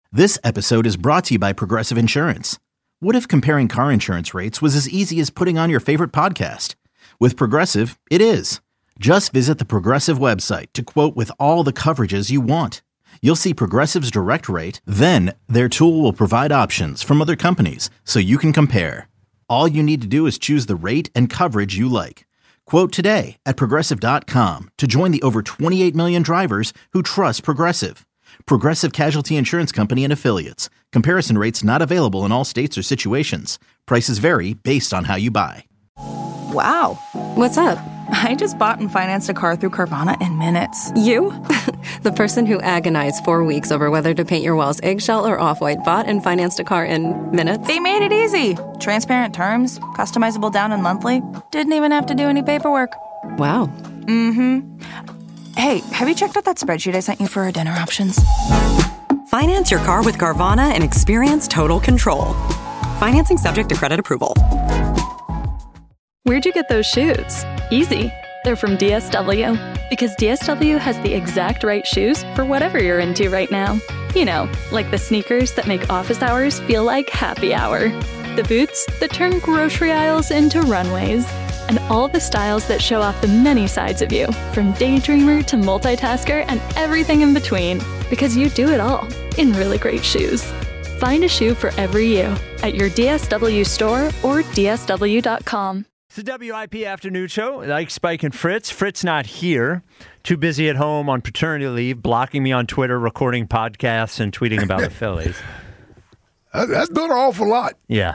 This episode is brought to you by Progressive Insurance. What if comparing car insurance rates was as easy as putting on your favorite podcast? With Progressive, it is. Just visit the Progressive website to quote with all the coverages you want. You'll see Progressive's direct rate, then their tool will provide options from other companies so you can compare. All you need to do is choose the rate and coverage you like. Quote today at Progressive.com to join the over 28 million drivers who trust Progressive. Progressive Casualty Insurance Company and Affiliates. Comparison rates not available in all states or situations. Prices vary based on how you buy. Wow. What's up? I just bought and financed a car through Carvana in minutes. You? The person who agonized 4 weeks over whether to paint your walls eggshell or off-white bought and financed a car in minutes? They made it easy. Transparent terms, customizable down and monthly. Didn't even have to do any paperwork. Wow. Mm-hmm. Hey, have you checked out that spreadsheet I sent you for our dinner options? Finance your car with Carvana and experience total control. Financing subject to credit approval. Where'd you get those shoes? Easy. They're from DSW. Because DSW has the exact right shoes for whatever you're into right now. You know, like the sneakers that make office hours feel like happy hour. The boots that turn grocery aisles into runways. And all the styles that show off the many sides of you, from daydreamer to multitasker and everything in between. Because you do it all in really great shoes. Find a shoe for every you at your DSW store or DSW.com. It's the WIP Afternoon Show. Like Spike and Fritz. Fritz not here. Too busy at home on paternity leave, blocking me on Twitter, recording podcasts, and tweeting about the Phillies. That's doing an awful lot. Yeah.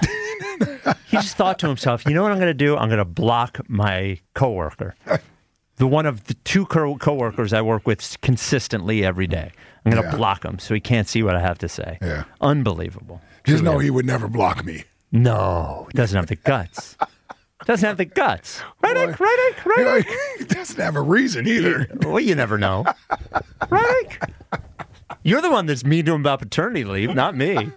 He just thought to himself, you know what I'm going to do? I'm going to block my coworker. The one of the two coworkers I work with consistently every day. I'm going to block him so he can't see what I have to say. Yeah. Unbelievable. Just know he would never block me. No, he doesn't have the guts. Doesn't have the guts. Right, Ike? Right, Ike? Right, Ike? He doesn't have a reason either. Well, you never know. Right, Ike? You're the one that's mean to him about paternity leave, not me.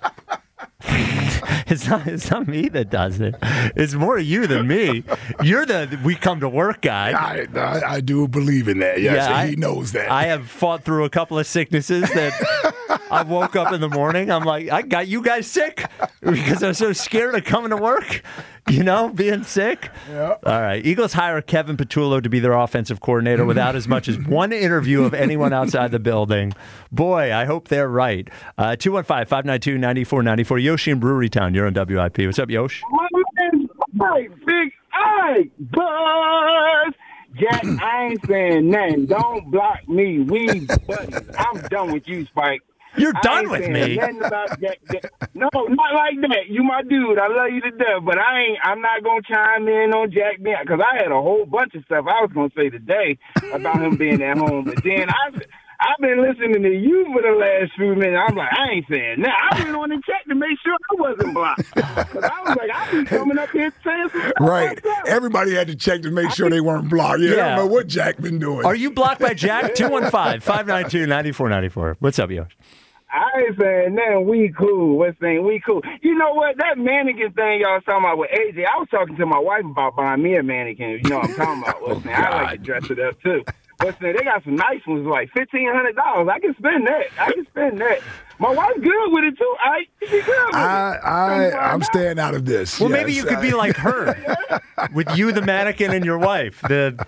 It's not me that does it. It's more you than me. You're the we come to work guy. I do believe in that. Yes, Yeah, he knows that. I have fought through a couple of sicknesses that I woke up in the morning. I'm like, I got you guys sick because I'm so scared of coming to work. You know, being sick. Yep. All right. Eagles hire Kevin Patullo to be their offensive coordinator without as much as one interview of anyone outside the building. Boy, I hope they're right. 215-592-9494. Yoshi in Brewery Town. You're on WIP. What's up, Yosh? My name's Mike Big Ike Buzz. Jack, I ain't saying nothing. Don't block me. We buddies. I'm done with you, Spike. You're done with me. About Jack. No, not like that. You my dude. I love you to death. But I'm not gonna chime in on Jack being, because I had a whole bunch of stuff I was gonna say today about him being at home. But then I've been listening to you for the last few minutes. I'm like, I ain't saying that. I went on and checked to make sure I wasn't blocked. Because I was like, I be coming up here saying some stuff. Right. Myself. Everybody had to check to make sure they weren't blocked. Yeah. I don't know what Jack been doing. Are you blocked by Jack? 215-592-9494. What's up, Yosh? I ain't saying nothing. We cool. What's saying we cool? You know what? That mannequin thing y'all was talking about with AJ, I was talking to my wife about buying me a mannequin. You know what I'm talking about. What's saying? I like to dress it up, too. What's saying? They got some nice ones, like $1,500. I can spend that. My wife's good with it, too. She good with it. I'm staying out of this. Well, maybe you could be like her, with you, the mannequin, and your wife.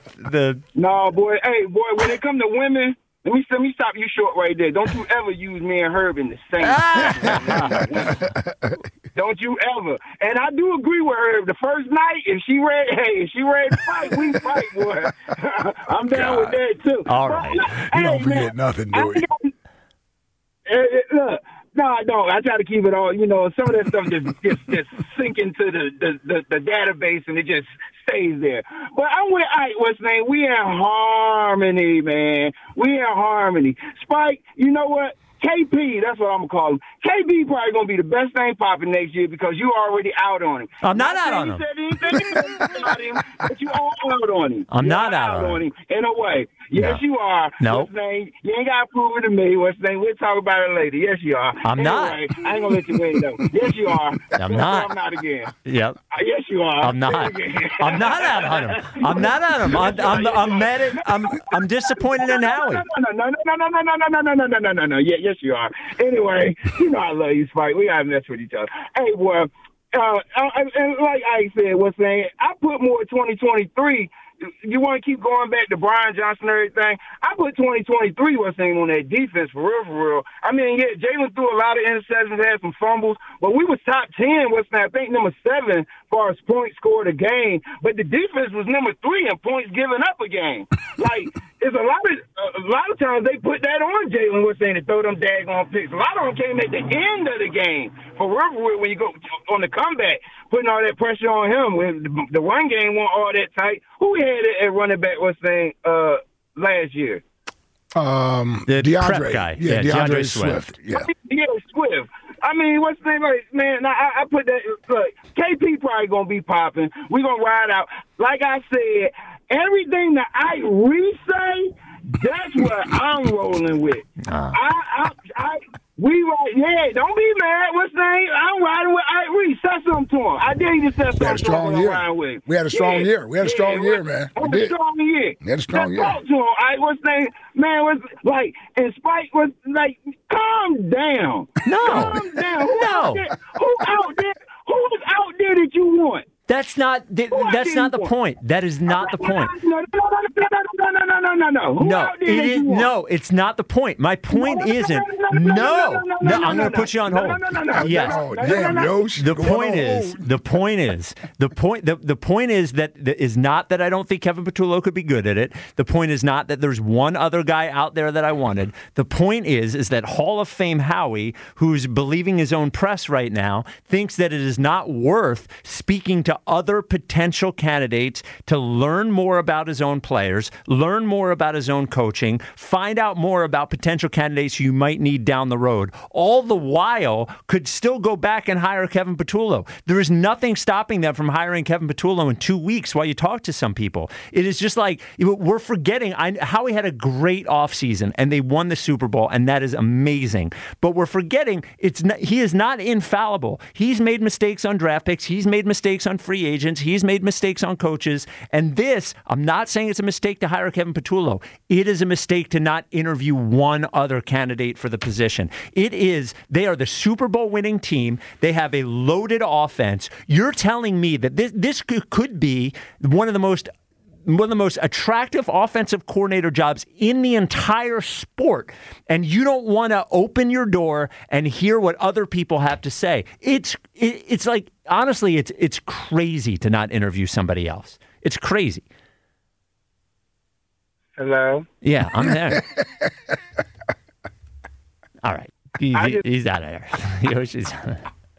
No, boy. Hey, boy, when it come to women, let me stop you short right there. Don't you ever use me and Herb in the same. Don't you ever. And I do agree with Herb. The first night, if she ready to fight, we fight, boy. I'm down with that too. All right. You don't forget nothing, do you? Look. No, I don't. I try to keep it all. You know, some of that stuff just sink into the database and it just stays there. But I'm with Ike. What's name? We in harmony, man. We in harmony. Spike, you know what? KP, that's what I'm going to call him. KP probably going to be the best thing popping next year because you already out on him. I'm not out on him. He said anything about him, but you all out on him. I'm not out on him. In a way. Yes, you are. No. What's name? You ain't got to prove it to me. What's name? We'll talk about it later. Yes, you are. I'm not. I ain't going to let you win, though. Yes, you are. I'm not. I'm not again. Yep. Yes, you are. I'm not. I'm not out on him. I'm not on him. I'm mad at. I'm disappointed in Howie. No. Yes, you are. Anyway, you know I love you, Spike. We gotta mess with each other. Hey, well, and like I said, what's saying? I put more 2023. You want to keep going back to Brian Johnson and everything? I put 2023 was saying on that defense for real. I mean, yeah, Jalen threw a lot of interceptions, had some fumbles, but we was top 10. I think number 7 as far as points scored a game. But the defense was number 3 in points given up a game. Like, it's a lot of times they put that on Jalen was saying to throw them daggone picks. A lot of them came at the end of the game for real when you go on the comeback, putting all that pressure on him. When the run game wasn't all that tight. Who we had at running back was saying last year? The DeAndre prep guy. Yeah, DeAndre Swift. Yeah, Swift. I mean, what's the name? Like, man, I put that. Look, KP probably gonna be popping. We gonna ride out. Like I said, everything that I re-say, that's what I'm rolling with. Don't be mad. What's the name? I'm riding with Ike Reese. Say something to him. I dare you to say something. We had a strong year. We had a strong year. We had a strong year, man. We had a strong year. We had a strong year. Talk to him. Ike, what's the name? Man, was like, and Spike was like, calm down. No. Calm down. Who's out there that you want? That's not the point. That is not the point. No. No, it's not the point. My point isn't. No, I'm going to put you on hold. Yes. The point is that is not that I don't think Kevin Patullo could be good at it. The point is not that there's one other guy out there that I wanted. The point is that Hall of Fame Howie, who's believing his own press right now, thinks that it is not worth speaking to other potential candidates to learn more about his own players, learn more about his own coaching, find out more about potential candidates you might need down the road. All the while could still go back and hire Kevin Patullo. There is nothing stopping them from hiring Kevin Patullo in 2 weeks while you talk to some people. It is just like we're forgetting. Howie had a great offseason and they won the Super Bowl, and that is amazing. But we're forgetting he is not infallible. He's made mistakes on draft picks. He's made mistakes on free agents. He's made mistakes on coaches. And this, I'm not saying it's a mistake to hire Kevin Patullo. It is a mistake to not interview one other candidate for the position. They are the Super Bowl winning team. They have a loaded offense. You're telling me that this could be one of the most attractive offensive coordinator jobs in the entire sport, and you don't want to open your door and hear what other people have to say. It's like, honestly, it's crazy to not interview somebody else. It's crazy. Hello? Yeah, I'm there. All right. He's out of there. Yoshi's out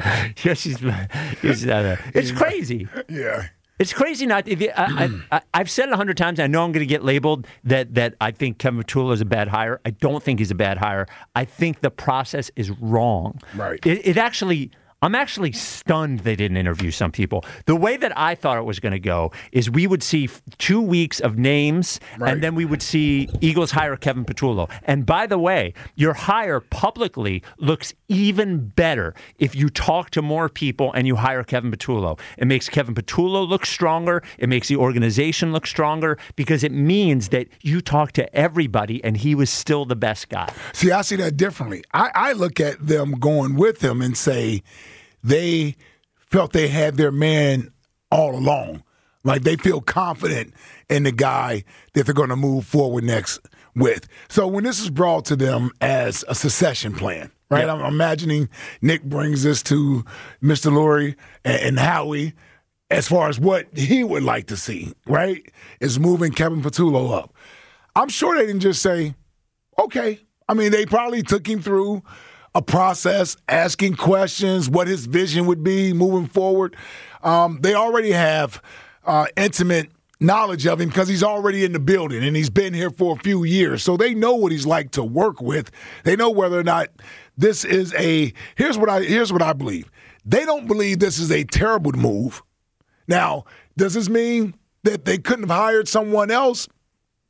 of there. It's crazy. Yeah. It's crazy not. I've said it 100 times. I know I'm going to get labeled that I think Kevin Patullo is a bad hire. I don't think he's a bad hire. I think the process is wrong. Right. I'm actually stunned they didn't interview some people. The way that I thought it was going to go is we would see 2 weeks of names, right, and then we would see Eagles hire Kevin Patullo. And by the way, your hire publicly looks even better if you talk to more people and you hire Kevin Patullo. It makes Kevin Patullo look stronger. It makes the organization look stronger because it means that you talk to everybody and he was still the best guy. See, I see that differently. I look at them going with him and say, they felt they had their man all along. Like they feel confident in the guy that they're going to move forward next with. So when this is brought to them as a succession plan, right? Yep. I'm imagining Nick brings this to Mr. Lurie and Howie as far as what he would like to see, right, is moving Kevin Patullo up. I'm sure they didn't just say, okay. I mean, they probably took him through a process, asking questions, what his vision would be moving forward. They already have intimate knowledge of him because he's already in the building and he's been here for a few years. So they know what he's like to work with. They know whether or not this is here's what I believe. They don't believe this is a terrible move. Now, does this mean that they couldn't have hired someone else?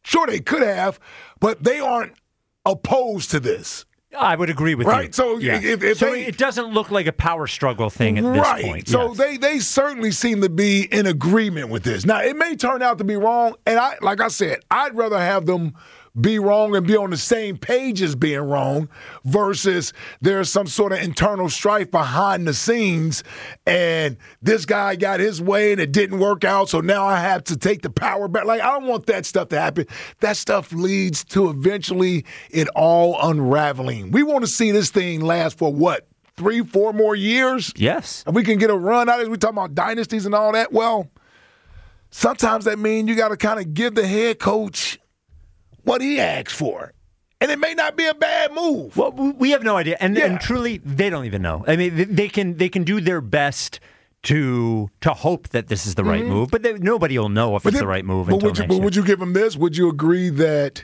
Sure, they could have, but they aren't opposed to this. I would agree with right? you. So, yes. if it doesn't look like a power struggle thing at this point. So yes. they certainly seem to be in agreement with this. Now, it may turn out to be wrong, and like I said, I'd rather have them be wrong and be on the same page as being wrong versus there's some sort of internal strife behind the scenes and this guy got his way and it didn't work out, so now I have to take the power back. Like, I don't want that stuff to happen. That stuff leads to eventually it all unraveling. We want to see this thing last for what? 3-4 more years? Yes. And we can get a run out of it. We're talking about dynasties and all that. Well, sometimes that means you got to kind of give the head coach what he asked for. And it may not be a bad move. Well, we have no idea. And truly, they don't even know. I mean, they can do their best to hope that this is the right move, but nobody will know if it's the right move until next year. But would you give them this? Would you agree that,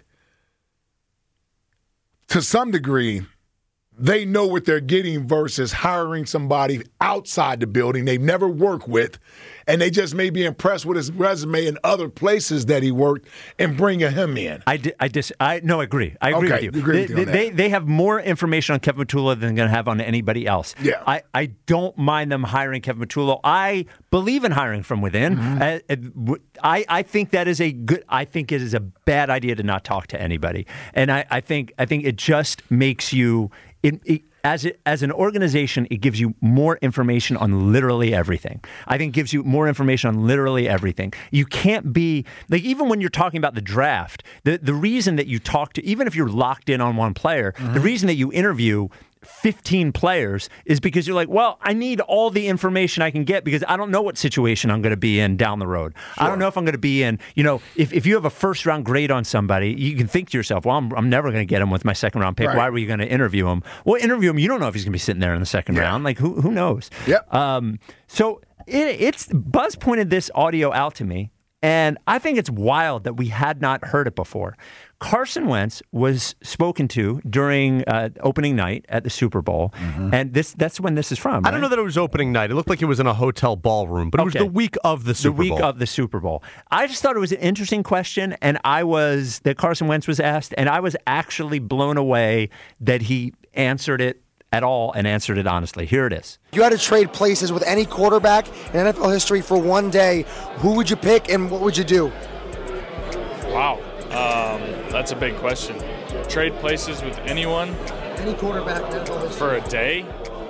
to some degree, they know what they're getting versus hiring somebody outside the building they've never worked with, and they just may be impressed with his resume in other places that he worked and bringing him in? I agree. I agree with you. You agree with me on that. They have more information on Kevin Mitullo than they're going to have on anybody else. Yeah. I don't mind them hiring Kevin Mitullo. I believe in hiring from within. I think that is I think it is a bad idea to not talk to anybody. And I think it just makes you as an organization, it gives you more information on literally everything. I think it gives you more information on literally everything. You can't be, like, even when you're talking about the draft, the reason that you talk to, even if you're locked in on one player, the reason that you interview 15 players is because you're like, well, I need all the information I can get because I don't know what situation I'm going to be in down the road. Sure. I don't know if I'm going to be in, if you have a first round grade on somebody, you can think to yourself, well, I'm never going to get him with my second round pick. Right. Why were you going to interview him? Well, interview him. You don't know if he's going to be sitting there in the second round. Like, who knows? Yep. So it's Buzz pointed this audio out to me, and I think it's wild that we had not heard it before. Carson Wentz was spoken to during opening night at the Super Bowl, and that's when this is from. Right? I don't know that it was opening night. It looked like it was in a hotel ballroom, but it was the week of the Super Bowl. The week of the Super Bowl. I just thought it was an interesting question, and that Carson Wentz was asked, and I was actually blown away that he answered it at all and answered it honestly. Here it is. You had to trade places with any quarterback in NFL history for one day. Who would you pick and what would you do? Wow. That's a big question. Trade places with anyone? Any quarterback in NFL history. For a day?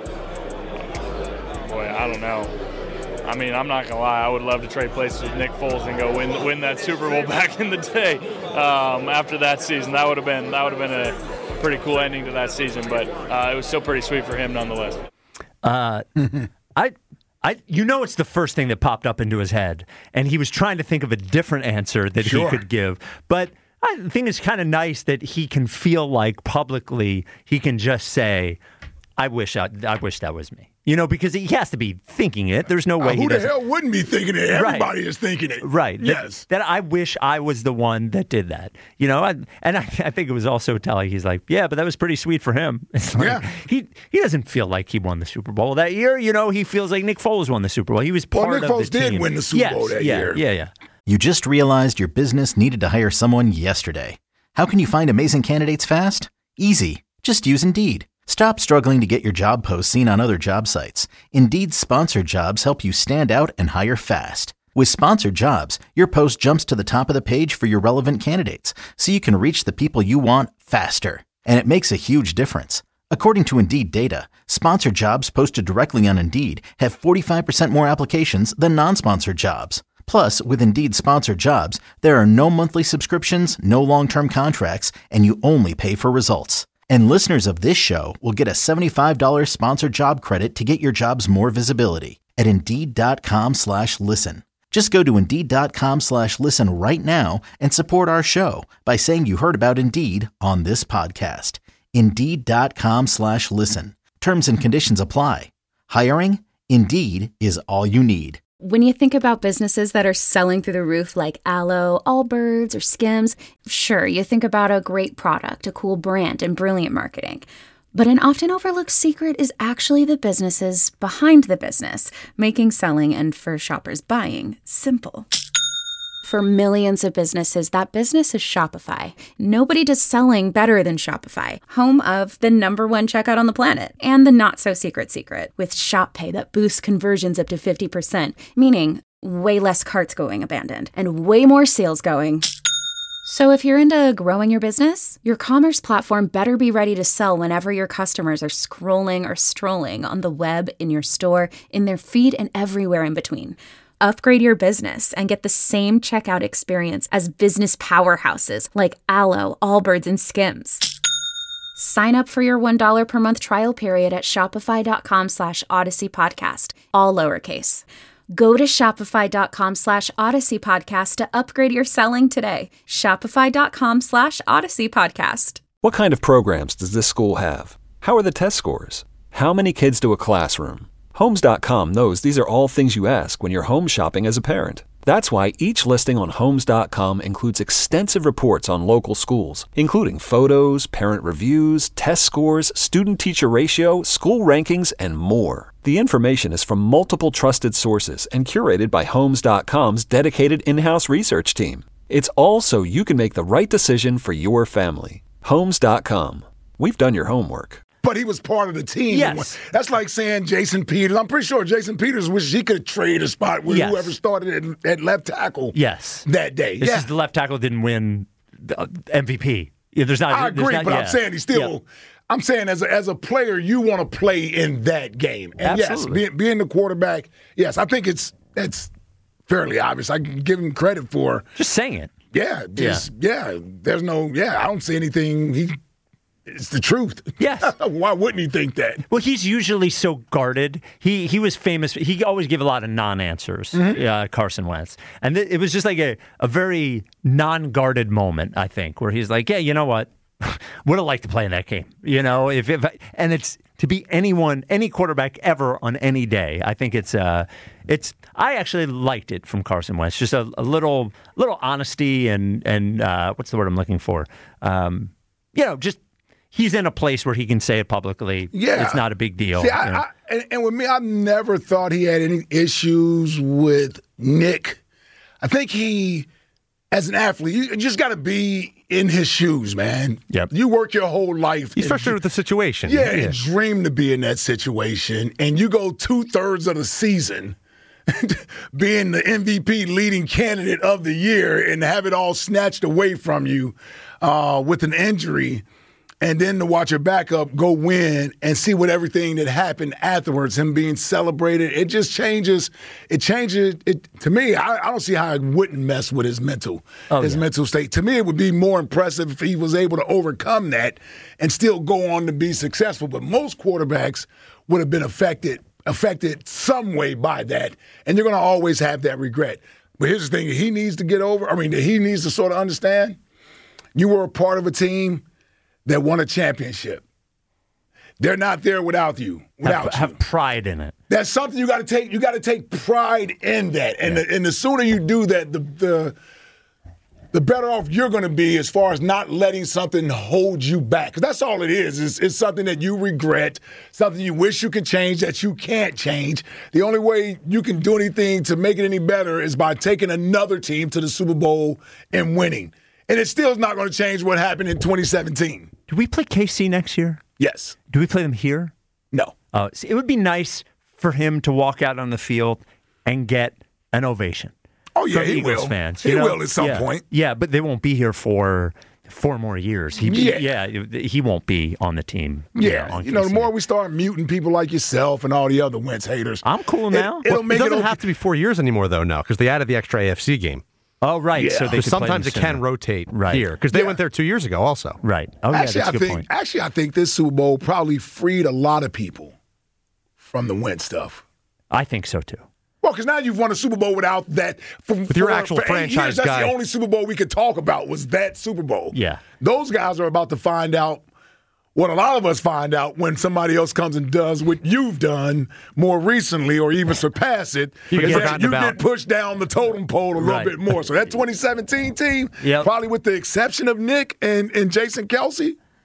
Boy, I don't know. I mean, I'm not going to lie. I would love to trade places with Nick Foles and go win that Super Bowl back in the day after that season. That would have been a pretty cool ending to that season, but it was still pretty sweet for him nonetheless. It's the first thing that popped up into his head, and he was trying to think of a different answer that he could give. But I think it's kind of nice that he can feel like publicly he can just say, I wish that was me. Because he has to be thinking it. There's no way he doesn't. Who the hell wouldn't be thinking it? Everybody is thinking it. Right. Yes. That I wish I was the one that did that. I think it was also telling. He's like, yeah, but that was pretty sweet for him. It's like, he doesn't feel like he won the Super Bowl that year. He feels like Nick Foles won the Super Bowl. He was part of the team. Nick Foles did win the Super Bowl that year. Yeah. You just realized your business needed to hire someone yesterday. How can you find amazing candidates fast? Easy. Just use Indeed. Stop struggling to get your job posts seen on other job sites. Indeed's sponsored jobs help you stand out and hire fast. With sponsored jobs, your post jumps to the top of the page for your relevant candidates, so you can reach the people you want faster. And it makes a huge difference. According to Indeed data, sponsored jobs posted directly on Indeed have 45% more applications than non-sponsored jobs. Plus, with Indeed sponsored jobs, there are no monthly subscriptions, no long-term contracts, and you only pay for results. And listeners of this show will get a $75 sponsored job credit to get your jobs more visibility at Indeed.com/listen. Just go to Indeed.com/listen right now and support our show by saying you heard about Indeed on this podcast. Indeed.com/listen. Terms and conditions apply. Hiring? Indeed is all you need. When you think about businesses that are selling through the roof like Aloe, Allbirds, or Skims, sure, you think about a great product, a cool brand, and brilliant marketing. But an often overlooked secret is actually the businesses behind the business, making selling and for shoppers buying simple. For millions of businesses, that business is Shopify. Nobody does selling better than Shopify, home of the #1 checkout on the planet and the not-so-secret secret with Shop Pay that boosts conversions up to 50%, meaning way less carts going abandoned and way more sales going. So if you're into growing your business, your commerce platform better be ready to sell whenever your customers are scrolling or strolling on the web, in your store, in their feed, and everywhere in between. Upgrade your business and get the same checkout experience as business powerhouses like Alo, Allbirds, and Skims. Sign up for your $1 per month trial period at shopify.com/Odyssey Podcast, all lowercase. Go to shopify.com/Odyssey Podcast to upgrade your selling today. Shopify.com/Odyssey Podcast. What kind of programs does this school have? How are the test scores? How many kids do a classroom? Homes.com knows these are all things you ask when you're home shopping as a parent. That's why each listing on Homes.com includes extensive reports on local schools, including photos, parent reviews, test scores, student-teacher ratio, school rankings, and more. The information is from multiple trusted sources and curated by Homes.com's dedicated in-house research team. It's all so you can make the right decision for your family. Homes.com. We've done your homework. But he was part of the team. Yes. That's like saying Jason Peters. I'm pretty sure Jason Peters wishes he could trade a spot with whoever started at left tackle that day. This is the left tackle didn't win the MVP. Yeah, I agree, but I'm saying he's still... Yep. I'm saying as a player, you want to play in that game. And absolutely. Yes, being the quarterback, yes, I think it's fairly obvious. I can give him credit for... Just saying it. Yeah, there's no... I don't see anything... It's the truth. Yes. Why wouldn't he think that? Well, he's usually so guarded. He was famous. He always gave a lot of non-answers, Carson Wentz. And it was just like a very non-guarded moment, I think, where he's like, yeah, you know what? Would have liked to play in that game. You know, and it's to be any quarterback ever on any day. I think I actually liked it from Carson Wentz. Just a little honesty and what's the word I'm looking for? Just he's in a place where he can say it publicly. Yeah. It's not a big deal. See, and with me, I never thought he had any issues with Nick. I think as an athlete, you just got to be in his shoes, man. Yep. You work your whole life. He's frustrated with the situation. Yeah, and dream to be in that situation. And you go 2/3 of the season being the MVP leading candidate of the year and have it all snatched away from you with an injury. And then to watch your backup go win and see what everything that happened afterwards, him being celebrated, it just changes. It changes it to me. I don't see how it wouldn't mess with his mental state. To me, it would be more impressive if he was able to overcome that and still go on to be successful. But most quarterbacks would have been affected some way by that, and you're going to always have that regret. But here's the thing: he needs to get over. I mean, he needs to sort of understand. You were a part of a team that won a championship. They're not there without you. Have pride in it. That's something you got to take. You got to take pride in that, and the sooner you do that, the better off you're going to be as far as not letting something hold you back. Because that's all it is. It's something that you regret, something you wish you could change that you can't change. The only way you can do anything to make it any better is by taking another team to the Super Bowl and winning. And it still is not going to change what happened in 2017. Do we play KC next year? Yes. Do we play them here? No. It would be nice for him to walk out on the field and get an ovation. Oh, yeah, he Eagles will. Fans, he will at some point. Yeah, but they won't be here for 4 more years. He won't be on the team. Yeah, the more we start muting people like yourself and all the other Wentz haters. I'm cool now. It doesn't have to be 4 years anymore, though, now, because they added the extra AFC game. Oh, right. Yeah. So sometimes it can rotate here because they went there 2 years ago also. Right. Oh, yeah, actually, that's a good point. Actually, I think this Super Bowl probably freed a lot of people from the Wentz stuff. I think so, too. Well, because now you've won a Super Bowl without that. With your actual franchise guy. That's the only Super Bowl we could talk about was that Super Bowl. Yeah. Those guys are about to find out what a lot of us find out when somebody else comes and does what you've done more recently or even surpass it. You get pushed down the totem pole a little bit more. So that 2017 team, probably with the exception of Nick and Jason Kelce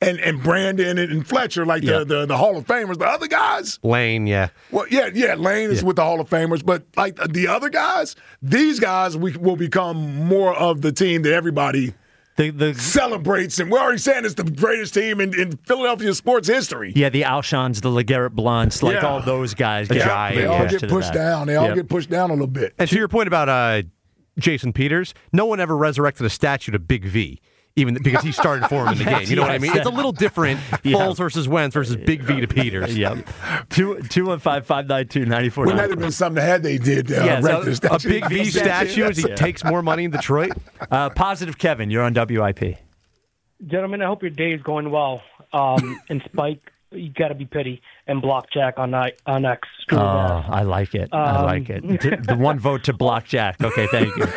and Brandon and Fletcher, like the Hall of Famers. The other guys, Lane, yeah. Well, yeah, Lane is with the Hall of Famers, but like the other guys, these guys will become more of the team that everybody celebrates, and we're already saying it's the greatest team in Philadelphia sports history. Yeah, the Alshons, the LeGarrette Blunts, like all those guys. They all get pushed down. They all get pushed down a little bit. And to your point about Jason Peters, no one ever resurrected a statue to Big V. Even because he started for him in the game. You know what I mean? It's a little different, Foles versus Wentz versus Big V to Peters. Yep. 215-592-94. Wouldn't that have been something that they did? A Big V statue as he takes more money in Detroit? Positive Kevin, you're on WIP. Gentlemen, I hope your day is going well. And Spike, you got to be petty and block Jack on X. Oh, I like it. I like it. The one vote to block Jack. Okay, thank you.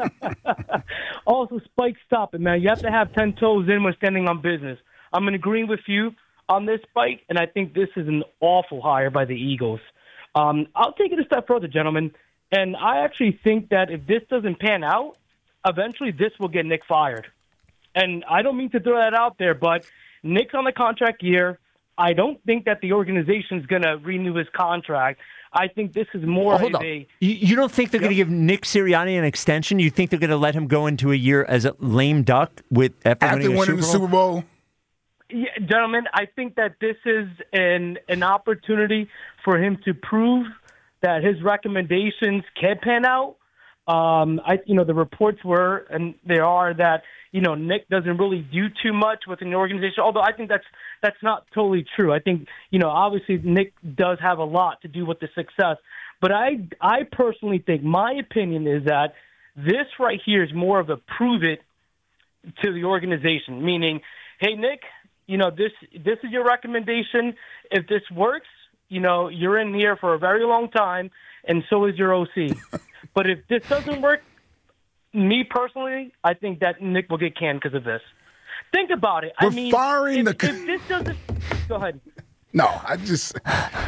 Also, Spike, stop it, man. You have to have 10 toes in when standing on business. I'm in agreement with you on this, Spike, and I think this is an awful hire by the Eagles. I'll take it a step further, gentlemen, and I actually think that if this doesn't pan out, eventually this will get Nick fired. And I don't mean to throw that out there, but Nick's on the contract year. I don't think that the organization's going to renew his contract. I think this is more of a... You don't think they're going to give Nick Sirianni an extension? You think they're going to let him go into a year as a lame duck after winning the Super Bowl? Yeah, gentlemen, I think that this is an opportunity for him to prove that his recommendations can pan out. The reports were, and they are, that Nick doesn't really do too much within the organization. Although I think that's not totally true. I think obviously Nick does have a lot to do with the success. But I personally think, my opinion is that this right here is more of a prove it to the organization. Meaning, hey Nick, this is your recommendation. If this works, you're in here for a very long time, and so is your OC. But if this doesn't work, me personally, I think that Nick will get canned because of this. Think about it. Firing if this doesn't... Go ahead. No, I just...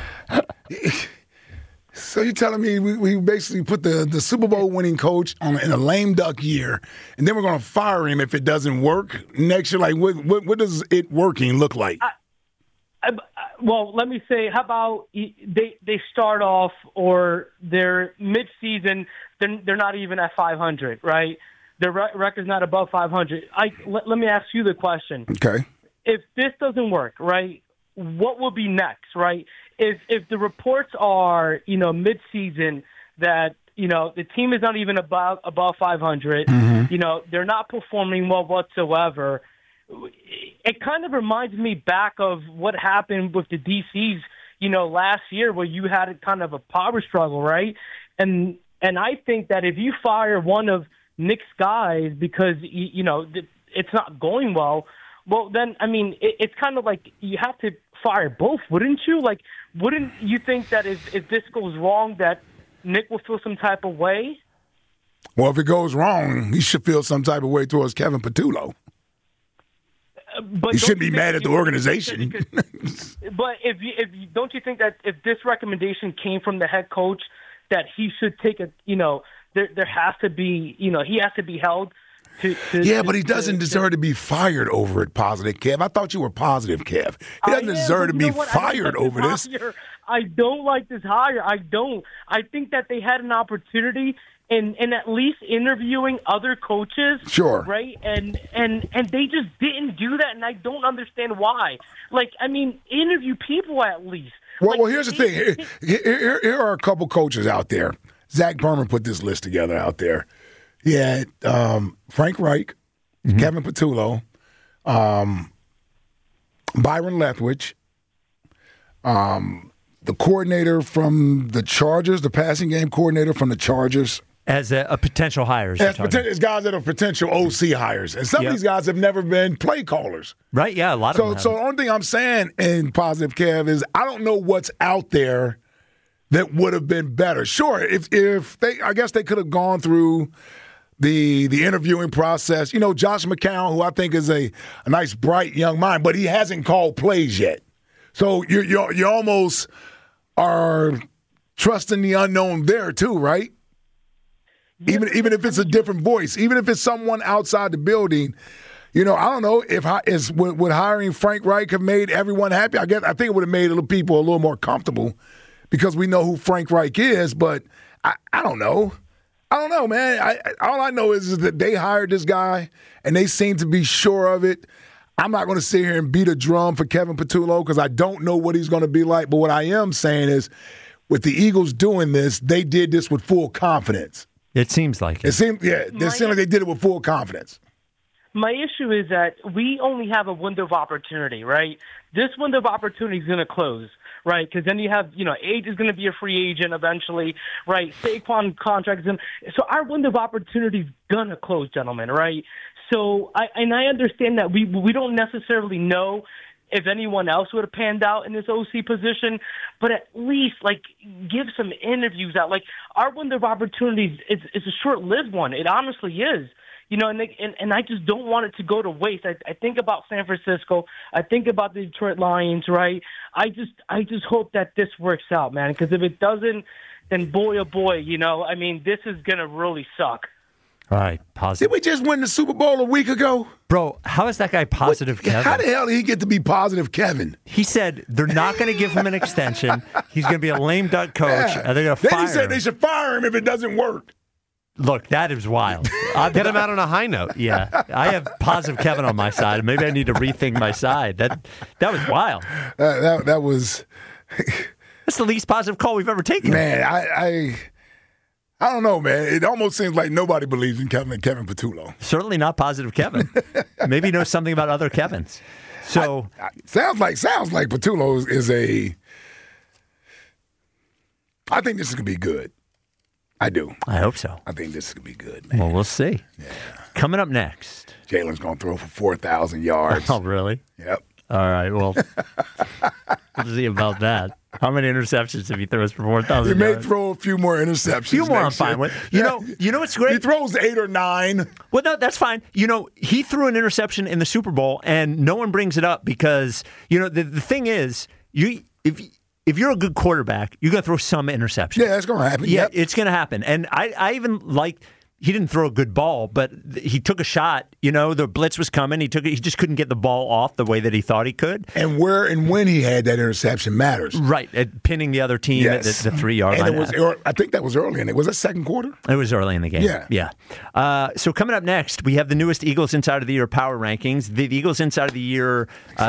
So you're telling me we basically put the Super Bowl winning coach in a lame duck year, and then we're going to fire him if it doesn't work next year? Like, what does it working look like? Well, let me say, how about they start off, or they're mid-season, they're not even at 500, right? Their record's not above 500. Let me ask you the question. Okay. If this doesn't work, right, what will be next, right? If the reports are, mid-season that, the team is not even above 500, they're not performing well whatsoever, it kind of reminds me back of what happened with the DCs, last year, where you had a kind of a power struggle, right? And I think that if you fire one of Nick's guys because, it's not going well, then, it's kind of like you have to fire both, wouldn't you? Like, wouldn't you think that if this goes wrong that Nick will feel some type of way? Well, if it goes wrong, he should feel some type of way towards Kevin Patullo. But he shouldn't be mad at the organization. But if don't you think that if this recommendation came from the head coach, that he should take there has to be, he has to be held but he doesn't deserve to be fired over it, Positive Kev. I thought you were positive, Kev. He doesn't deserve to be fired over this. I don't like this hire. I don't. I think that they had an opportunity in at least interviewing other coaches. Sure. Right? And they just didn't do that, and I don't understand why. Interview people at least. Well, here's the thing. Here are a couple coaches out there. Zach Berman put this list together out there. He had Frank Reich, Kevin Patullo, Byron Leftwich, the coordinator from the Chargers, the passing game coordinator from the Chargers. As a potential hires. As guys that are potential OC hires. And some of these guys have never been play callers. Right, yeah, a lot of them. So the only thing I'm saying in Positive Kev is I don't know what's out there that would have been better. Sure, if they, I guess they could have gone through the interviewing process. Josh McCown, who I think is a nice, bright young mind, but he hasn't called plays yet. So you almost are trusting the unknown there too, right? Even if it's a different voice, even if it's someone outside the building, I don't know if would hiring Frank Reich have made everyone happy. I think it would have made people a little more comfortable because we know who Frank Reich is. But I don't know. I don't know, man. All I know is that they hired this guy and they seem to be sure of it. I'm not going to sit here and beat a drum for Kevin Patullo because I don't know what he's going to be like. But what I am saying is, with the Eagles doing this, they did this with full confidence. It seems like it. It seemed like they did it with full confidence. My issue is that we only have a window of opportunity, right? This window of opportunity is going to close, right? Because then you have, Age is going to be a free agent eventually, right? Saquon contract is going to. So our window of opportunity is going to close, gentlemen, right? So I understand that we don't necessarily know if anyone else would have panned out in this OC position, but at least give some interviews out. Our window of opportunities is a short-lived one. It honestly is. And I just don't want it to go to waste. I think about San Francisco. I think about the Detroit Lions, right? I just hope that this works out, man. Because if it doesn't, then boy, oh boy, this is gonna really suck. All right, positive. Did we just win the Super Bowl a week ago? Bro, how is that guy Positive Kevin? How the hell did he get to be Positive Kevin? He said they're not going to give him an extension. He's going to be a lame duck coach, and they're going to fire him. Then he said they should fire him if it doesn't work. Look, that is wild. I'll get him out on a high note. Yeah, I have Positive Kevin on my side. Maybe I need to rethink my side. That was wild. That was. That's the least positive call we've ever taken. Man, I don't know, man. It almost seems like nobody believes in Kevin Patullo. Certainly not Positive Kevin. Maybe he knows something about other Kevins. So sounds like Patullo is a. I think this is gonna be good. I do. I hope so. I think this is gonna be good, man. Well, we'll see. Yeah. Coming up next, Jalen's gonna throw for 4,000 yards. Oh, really? Yep. All right. Well, we'll see about that. How many interceptions if he throws for 4,000 He yards? may throw a few more interceptions. A few more I'm fine with. You know what's great? He throws 8 or 9. Well, no, that's fine. He threw an interception in the Super Bowl, and no one brings it up because, the thing is, if you're a good quarterback, you're going to throw some interceptions. Yeah, that's going to happen. Yeah, Yep. It's going to happen. And I even like. He didn't throw a good ball, but he took a shot. The blitz was coming. He just couldn't get the ball off the way that he thought he could. And where and when he had that interception matters. Right, at pinning the other team at the 3-yard line. I think that was early in it. Was that second quarter? It was early in the game. Yeah. So coming up next, we have the newest Eagles Inside of the Year power rankings. The Eagles Inside of the Year,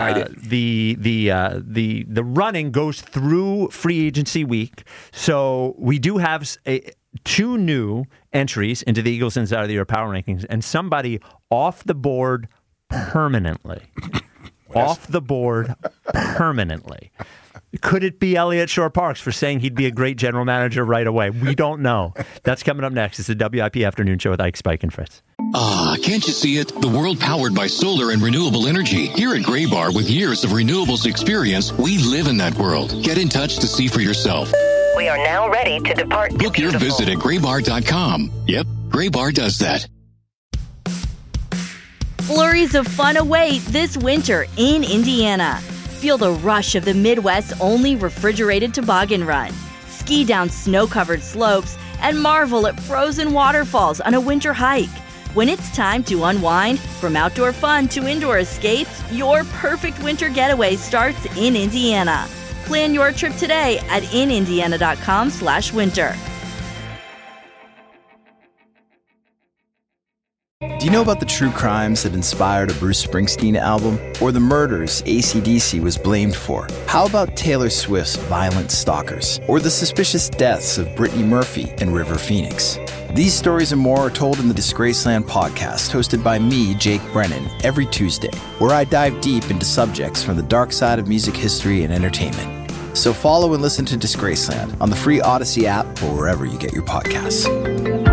the running goes through free agency week. So we do have two new entries into the Eagles Inside of the Year power rankings, and somebody off the board permanently. Off the board permanently. Could it be Elliott Shore-Parks for saying he'd be a great general manager right away? We don't know. That's coming up next. It's the WIP Afternoon Show with Ike, Spike, and Fritz. Can't you see it? The world powered by solar and renewable energy. Here at Graybar, with years of renewables experience, we live in that world. Get in touch to see for yourself. We are now ready to depart. Book your visit at graybar.com. Yep, Graybar does that. Flurries of fun await this winter in Indiana. Feel the rush of the Midwest's only refrigerated toboggan run. Ski down snow-covered slopes and marvel at frozen waterfalls on a winter hike. When it's time to unwind, from outdoor fun to indoor escapes, your perfect winter getaway starts in Indiana. Plan your trip today at inindiana.com/winter. Do you know about the true crimes that inspired a Bruce Springsteen album? Or the murders AC/DC was blamed for? How about Taylor Swift's Violent Stalkers? Or the suspicious deaths of Brittany Murphy and River Phoenix? These stories and more are told in the Disgraceland podcast, hosted by me, Jake Brennan, every Tuesday, where I dive deep into subjects from the dark side of music history and entertainment. So follow and listen to Disgraceland on the free Odyssey app or wherever you get your podcasts.